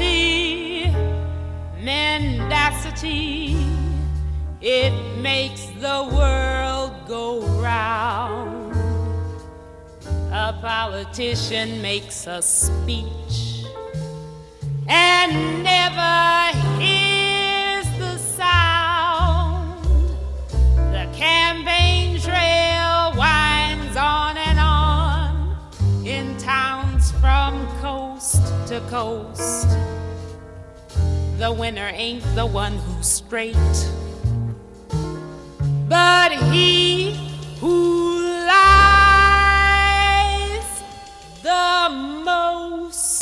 Humanity, mendacity, it makes the world go round. A politician makes a speech and never hears the sound. The campaign trail winds on and on in towns from coast to coast. The winner ain't the one who's straight, but he who lies the most.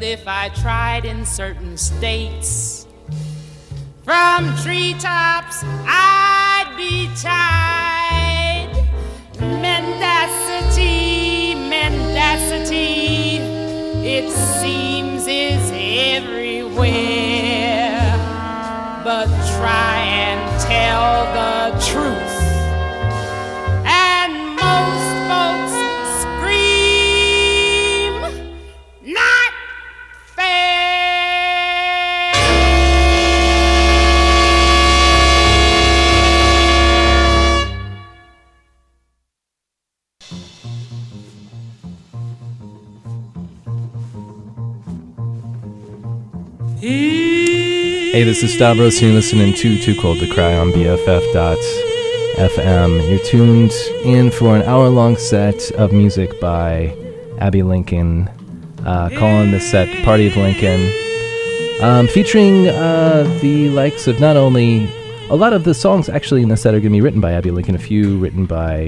if I tried in certain states. From treetops I'd be tied. Mendacity, mendacity, it seems is everywhere. But try and tell the truth, and most folks scream, not fair. Hey, this is Stavros, and you're listening to Too Cold to Cry on BFF.FM. You're tuned in for an hour-long set of music by Abbey Lincoln, calling the set Party of Lincoln, featuring the likes of not only... A lot of the songs actually in the set are going to be written by Abbey Lincoln, a few written by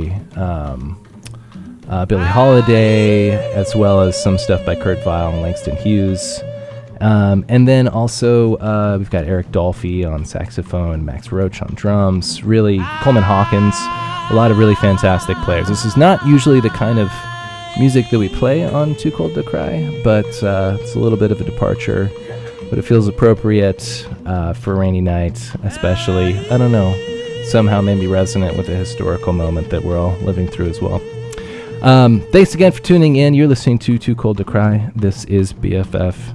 Billie Holiday, as well as some stuff by Kurt Weill and Langston Hughes. And then also we've got Eric Dolphy on saxophone, Max Roach on drums, really Coleman Hawkins, a lot of really fantastic players. This is not usually the kind of music that we play on Too Cold to Cry, but it's a little bit of a departure, but it feels appropriate for a rainy night, especially. I don't know, somehow maybe resonant with the historical moment that we're all living through as well. Thanks again for tuning in. You're listening to Too Cold to Cry. This is BFF.FM.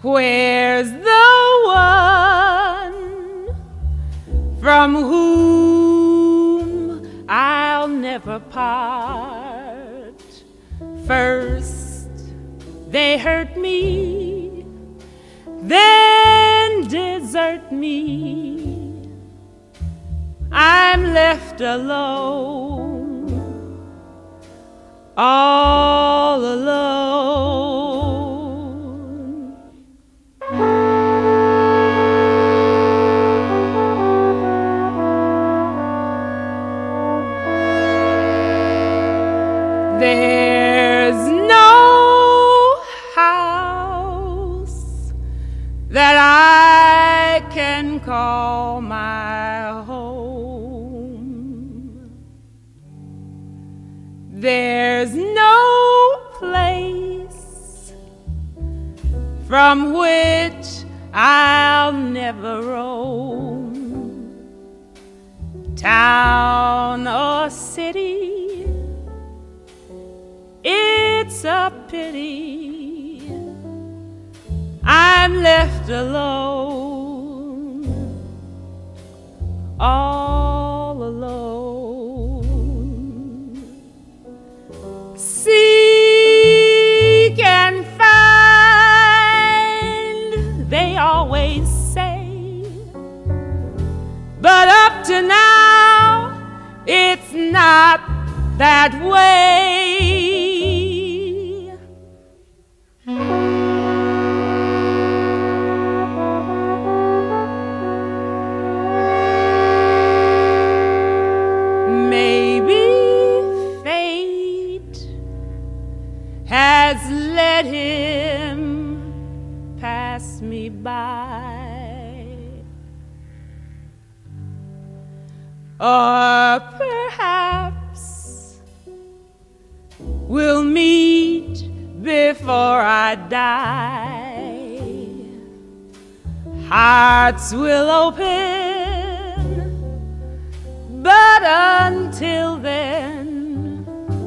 Where's the one from whom I'll never part? First they hurt me, then desert me. I'm left alone, all alone. There's no house that I can call my home. There's no place from which I'll never roam. Town or city, it's a pity I'm left alone, all alone. Seek and find, they always say, but up to now it's not that way. Maybe fate has let him pass me by, or perhaps we'll meet before I die. Hearts will open, but until then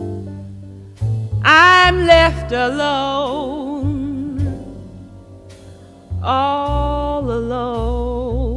I'm left alone, all alone.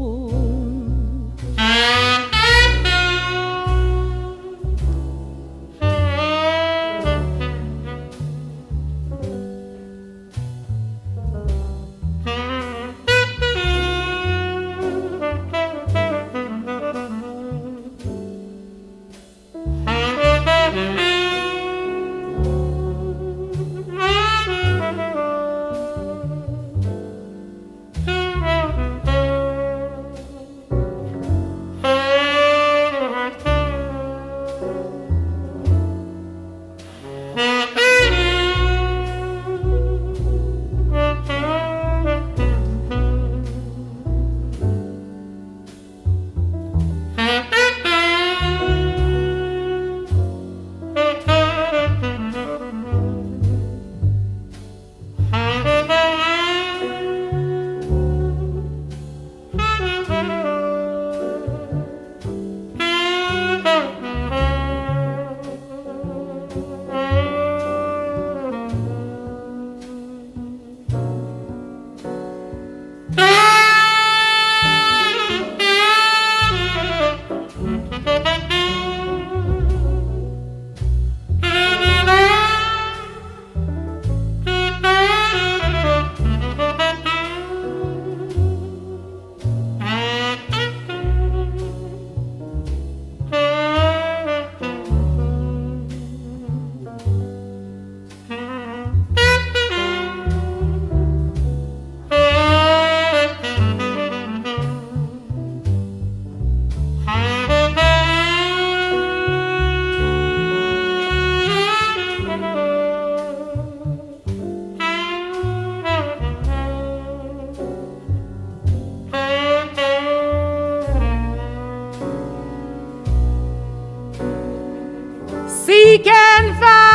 Seek and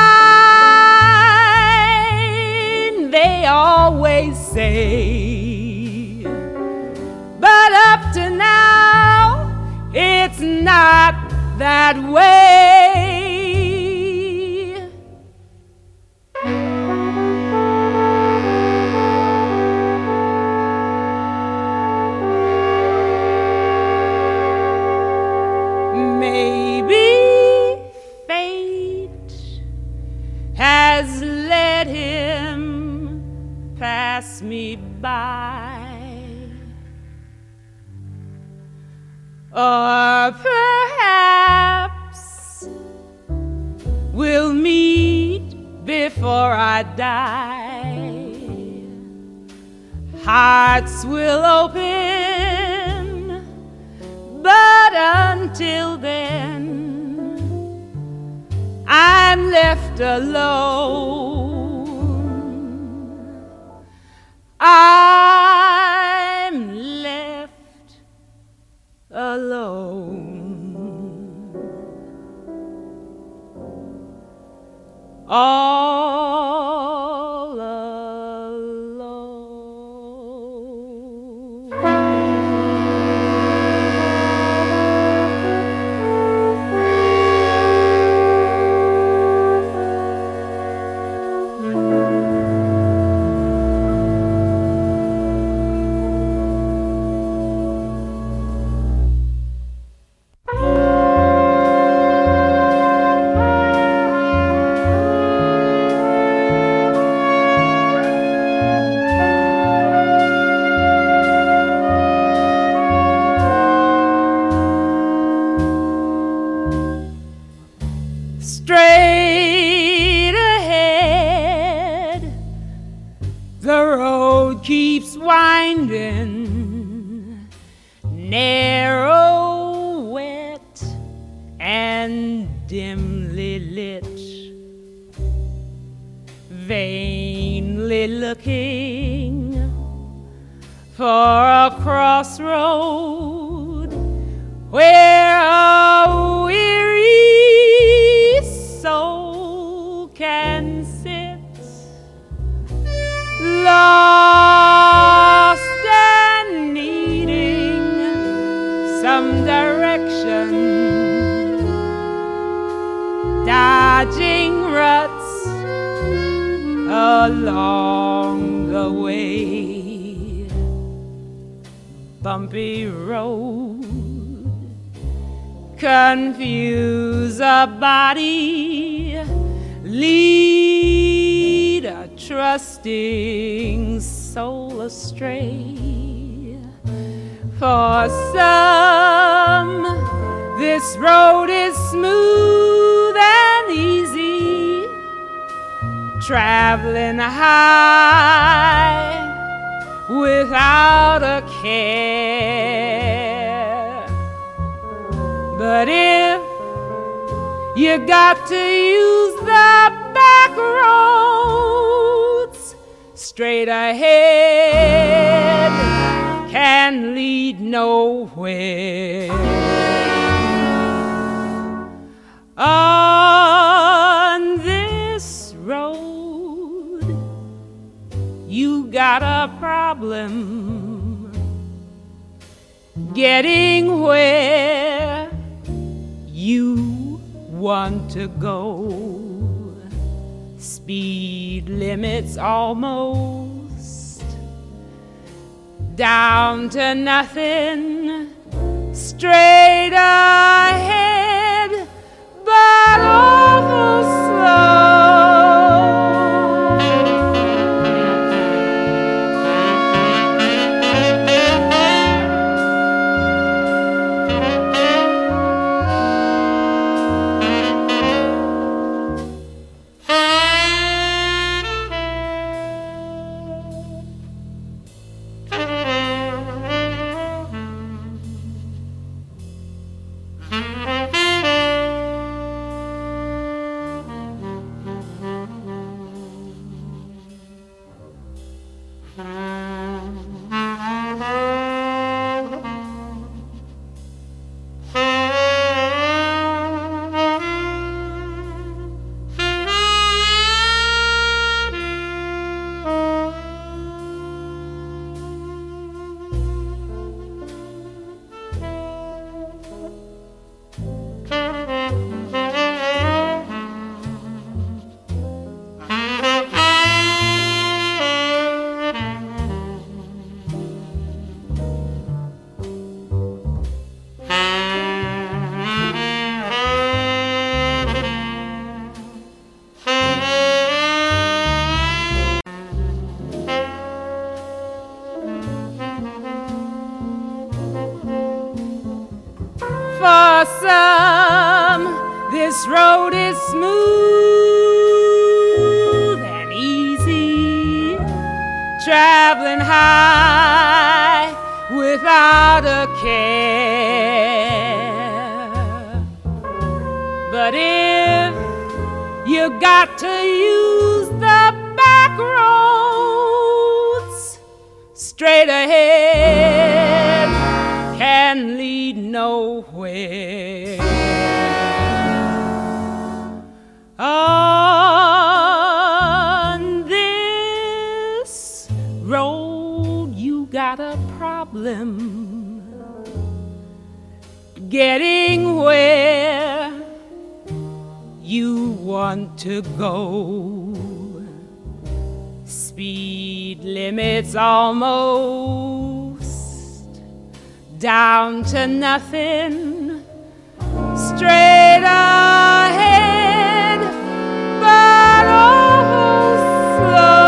find, they always say, but up to now it's not that way. pass me by. Or perhaps we'll meet before I die. Hearts will open, but until then I'm left alone. I'm left alone. All alone. Straight ahead, the road keeps winding, narrow, wet, and dimly lit. Vainly looking for a crossroad where a weary soul can sit, lost and needing some direction, dodging ruts along the way. Bumpy road confuse a body, lead a trusting soul astray. For some, this road is smooth and easy, traveling high without a care. But if you got to use the back roads, straight ahead can lead nowhere. On this road, you got a problem getting where you want to go. Speed limits almost down to nothing, straight ahead, but awful slow. some this road is smooth and easy, traveling high without a care. But if you got to use the back roads, straight ahead can lead nowhere. On this road you got a problem getting where you want to go. Speed limits almost down to nothing, straight ahead, but oh slow.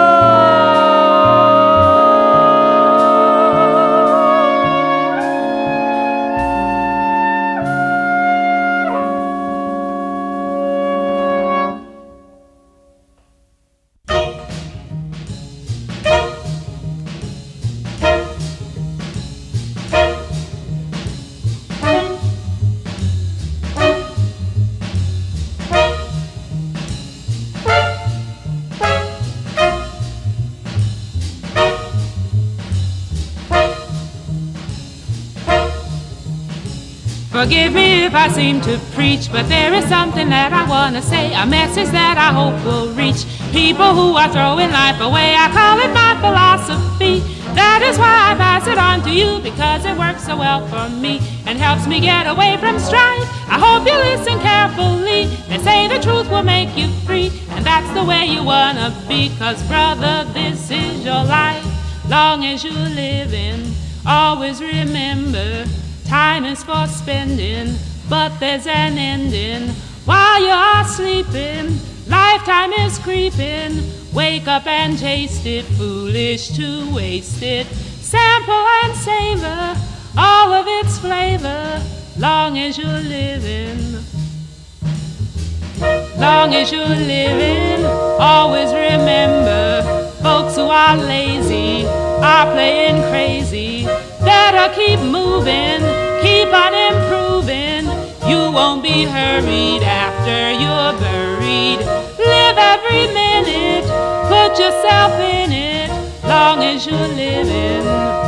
Forgive me if I seem to preach, but there is something that I want to say, a message that I hope will reach people who are throwing life away. I call it my philosophy. That is why I pass it on to you, because it works so well for me and helps me get away from strife. I hope you listen carefully. They say the truth will make you free, and that's the way you want to be, 'cause brother, this is your life. Long as you're living, always remember time is for spending, but there's an ending. While you are sleeping, lifetime is creeping. Wake up and taste it, foolish to waste it. Sample and savor all of its flavor, long as you're living. Long as you're living, always remember, folks who are lazy are playing crazy. Better keep moving, keep on improving. You won't be hurried after you're buried. Live every minute, put yourself in it, long as you're living.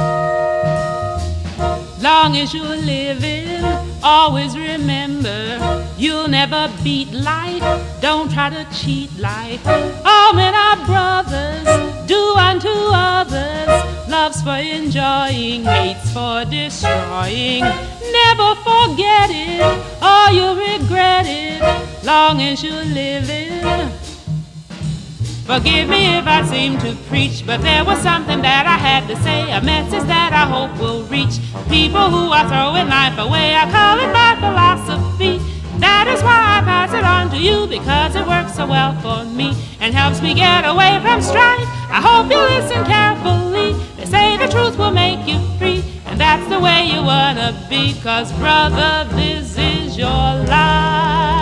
Long as you're living, always remember, you'll never beat life. Don't try to cheat life. All men are brothers, do unto others. Love's for enjoying, hate's for destroying. Never forget it, or you'll regret it, long as you're living. Forgive me if I seem to preach, but there was something that I had to say, a message that I hope will reach people who are throwing life away. I call it my philosophy. That is why I pass it on to you, because it works so well for me and helps me get away from strife. I hope you listen carefully. They say the truth will make you free, and that's the way you wanna be, 'cause brother, this is your life.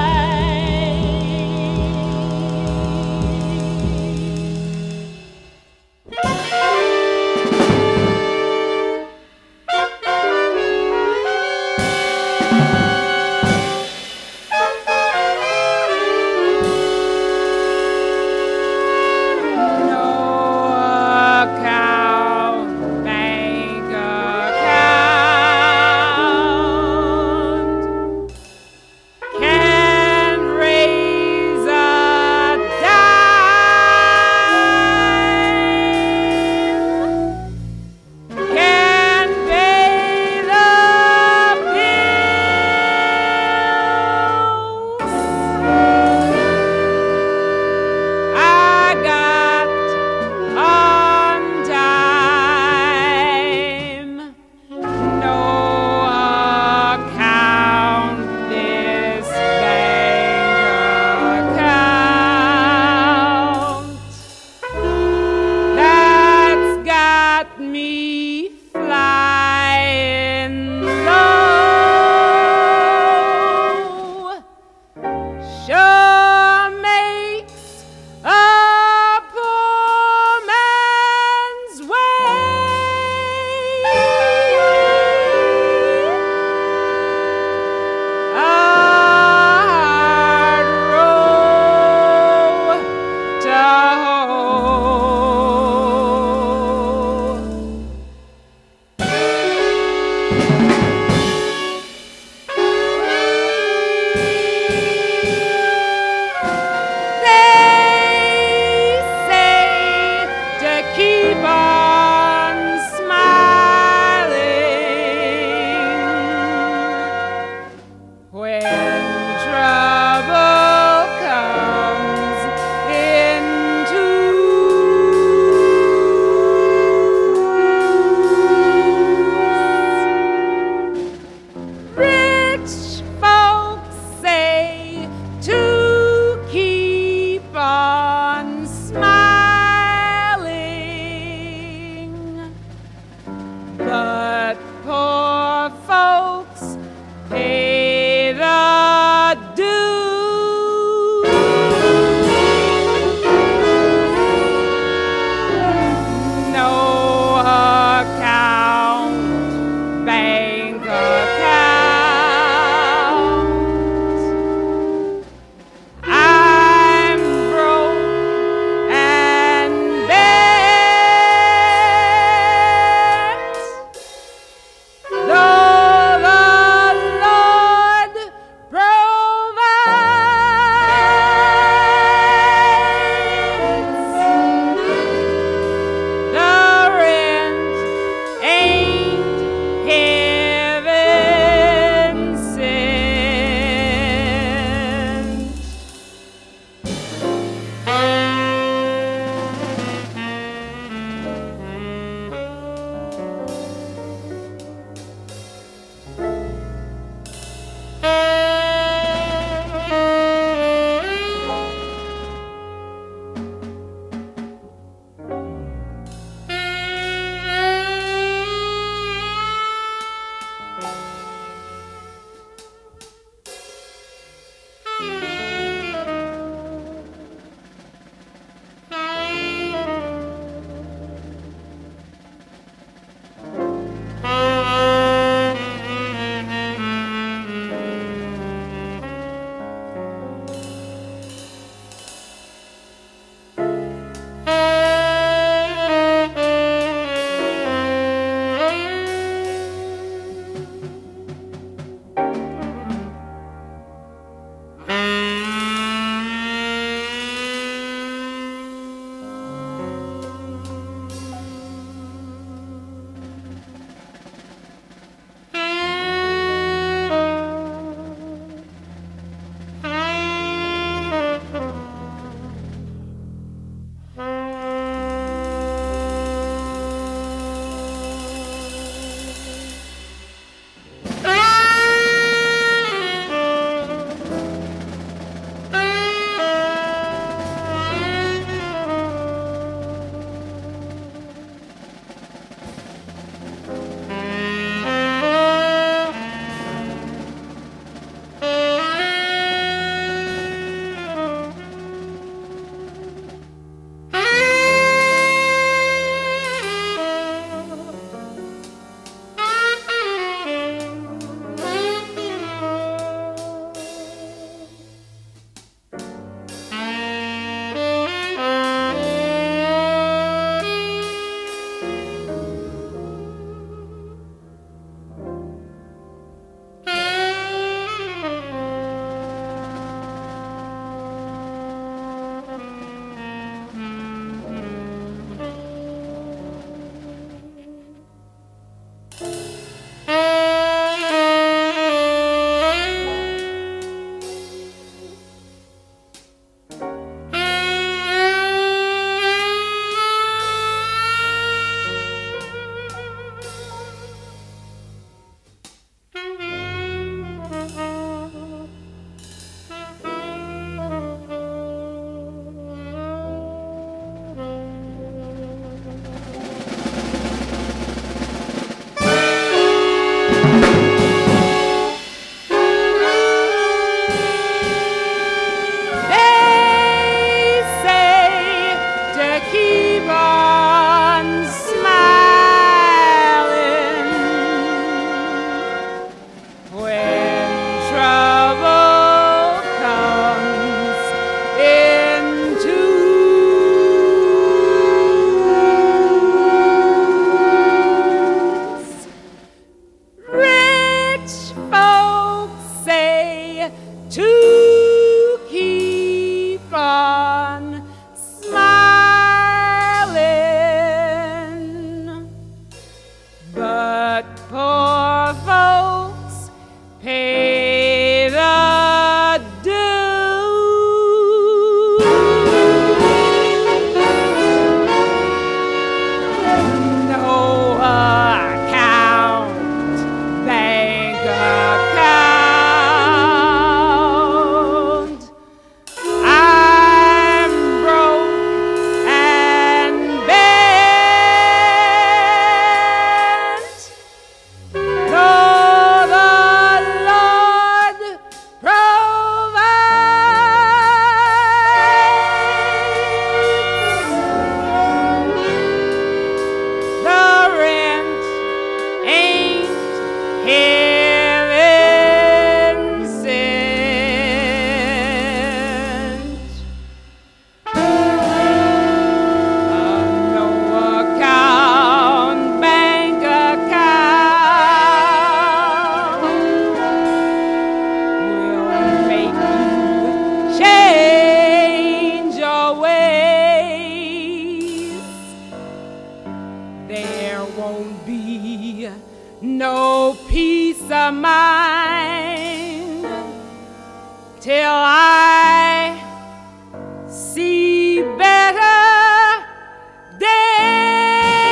there won't be no peace of mind till I see better days.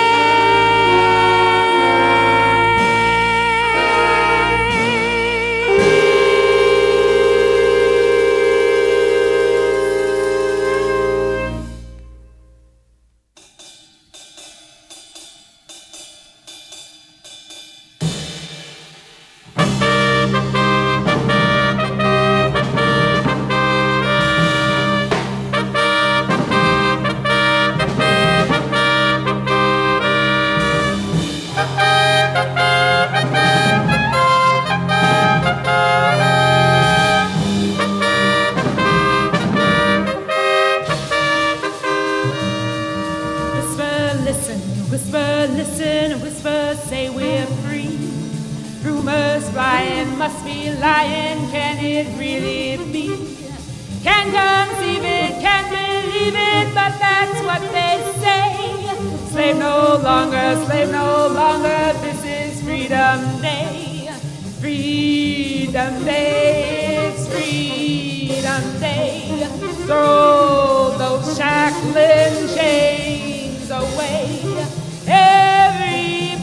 Must be lying, can it really be? Can't conceive it, can't believe it, but that's what they say. Slave no longer, this is Freedom Day. Freedom Day, it's Freedom Day. Throw those shackling chains away. Everybody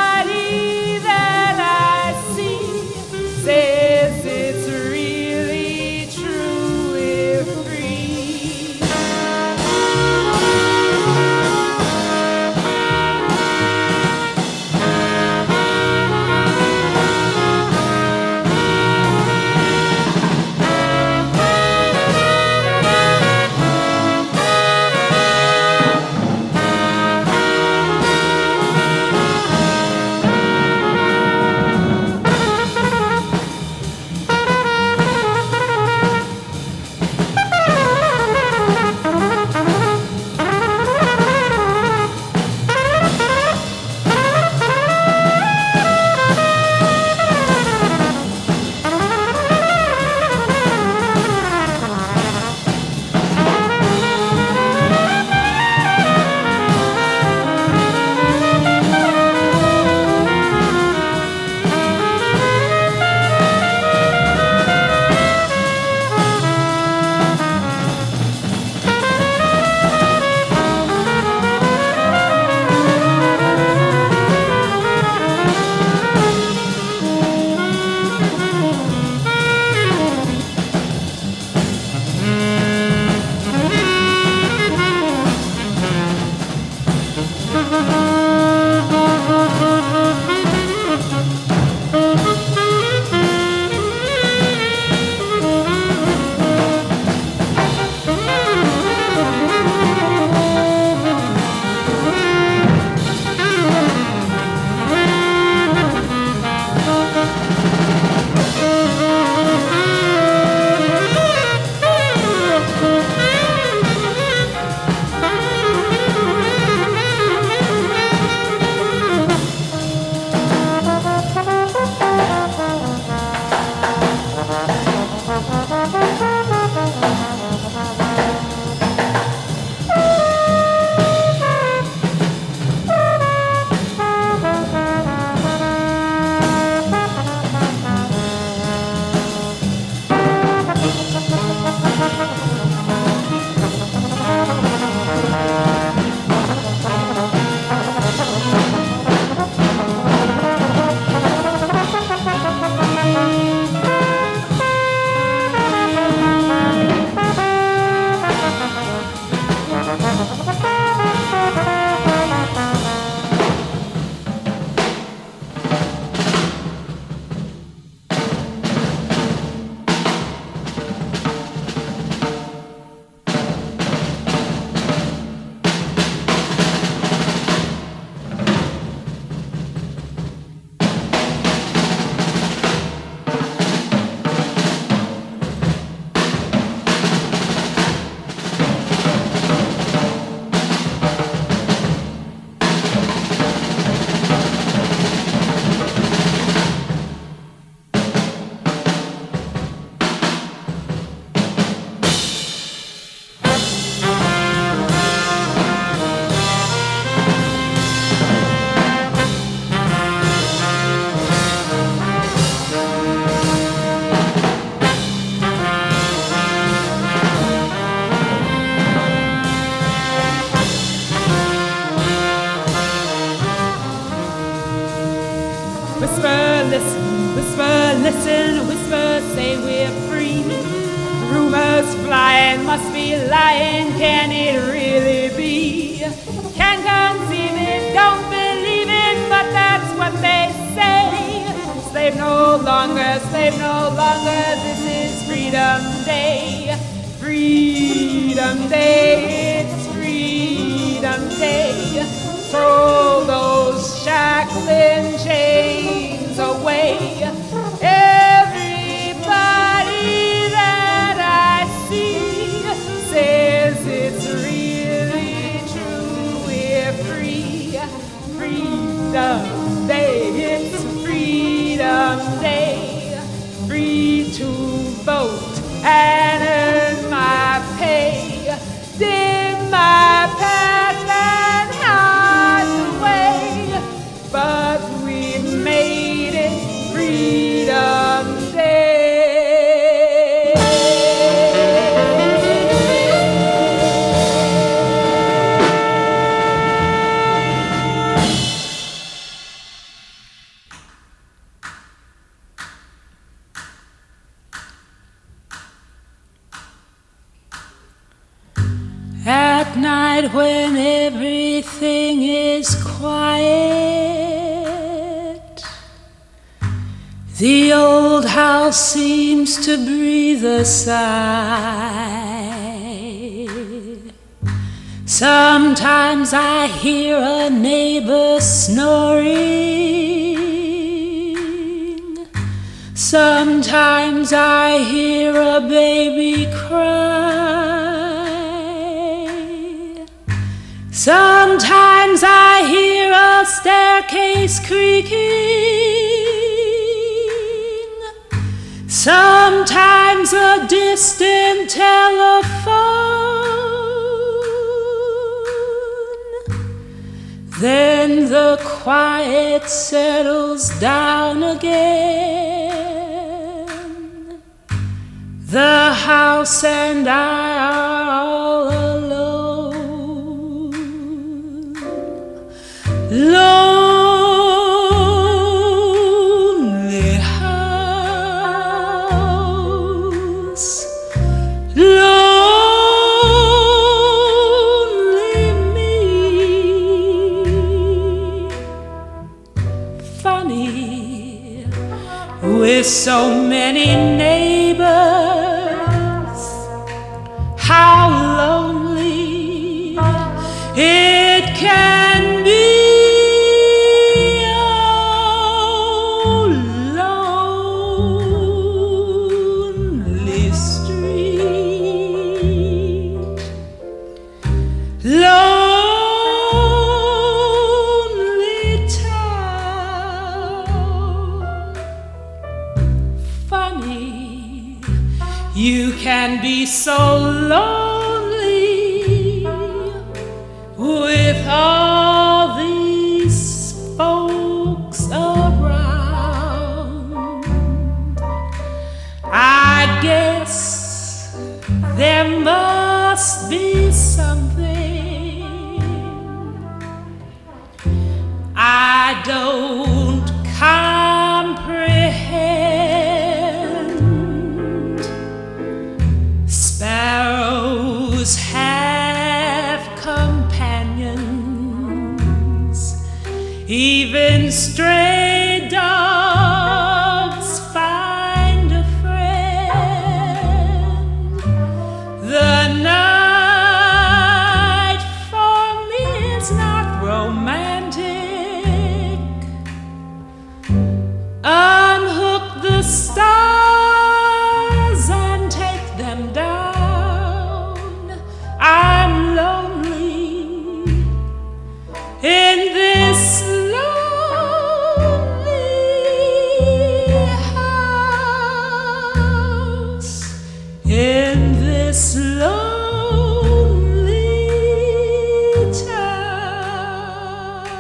that I see says it's really, truly free. listen, whispers say we're free. Rumors flying, must be lying, can it really be? Can't conceive it, don't believe it, but that's what they say. Slave no longer, this is Freedom Day. Freedom Day, it's Freedom Day. Throw those shackling chains away. Everybody that I see says it's really true. We're free. Freedom Day, it's Freedom Day. Free to vote and earn my pay. Dim my path and hide the way, but we made it Freedom Day. At night when everything is quiet, the old house seems to breathe a sigh. Sometimes I hear a neighbor snoring. Sometimes I hear a baby cry. Sometimes I hear a staircase creaking. Sometimes a distant telephone. Then the quiet settles down again. The house and I are all alone. Lonely house, lonely me. Funny, with so many neighbors, how lonely it can be. Lonely town. Funny, you can be so lonely with all these folks around. I guess there must be something I don't comprehend. Sparrows have companions, even stray dogs find a friend. The night for me is not romantic. Unhook the stars and take them down. I'm lonely in this lonely house, in this lonely town.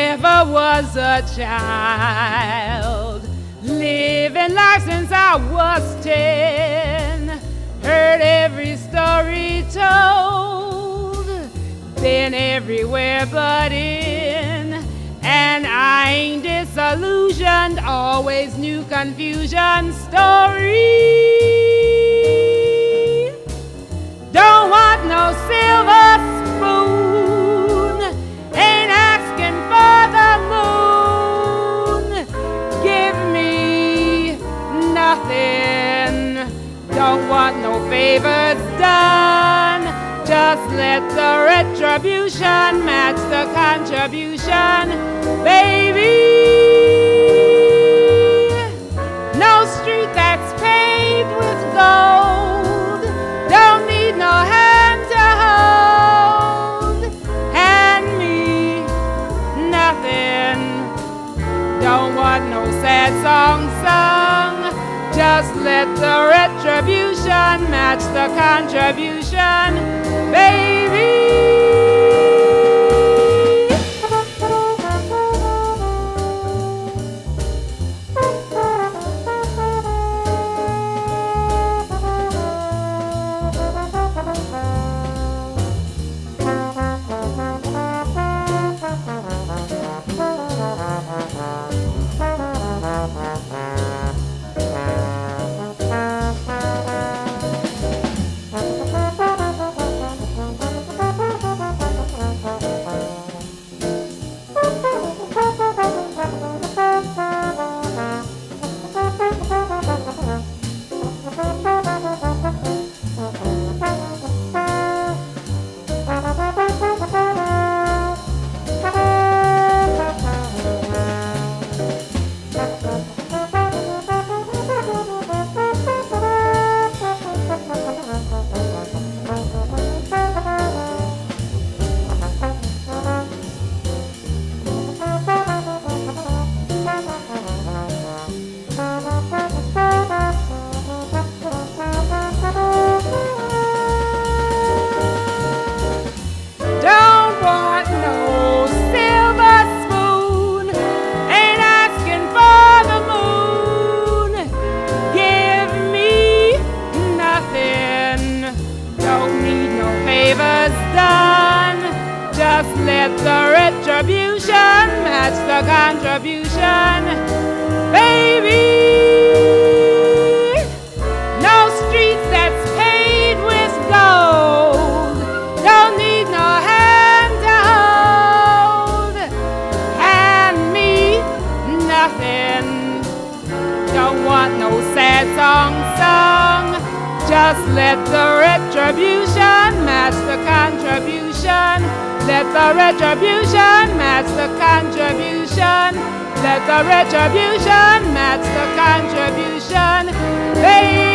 never was a child, living life since I was 10, heard every story told, been everywhere but in, and I ain't disillusioned, always new confusion story. Don't want no silver spoon, ain't asking for the moon. Give me nothing, don't want no favors done. Just let the retribution match the contribution, baby. No street that's paved with gold, don't need no hand to hold. Hand me nothing, don't want no sad song sung. Just let the retribution match the contribution, baby. Just let the retribution match the contribution, baby. No streets that's paved with gold, don't need no hand to hold. Hand me nothing, don't want no sad song sung. Just let the retribution match the contribution. Let the retribution match the contribution. Let the retribution match the contribution. Baby.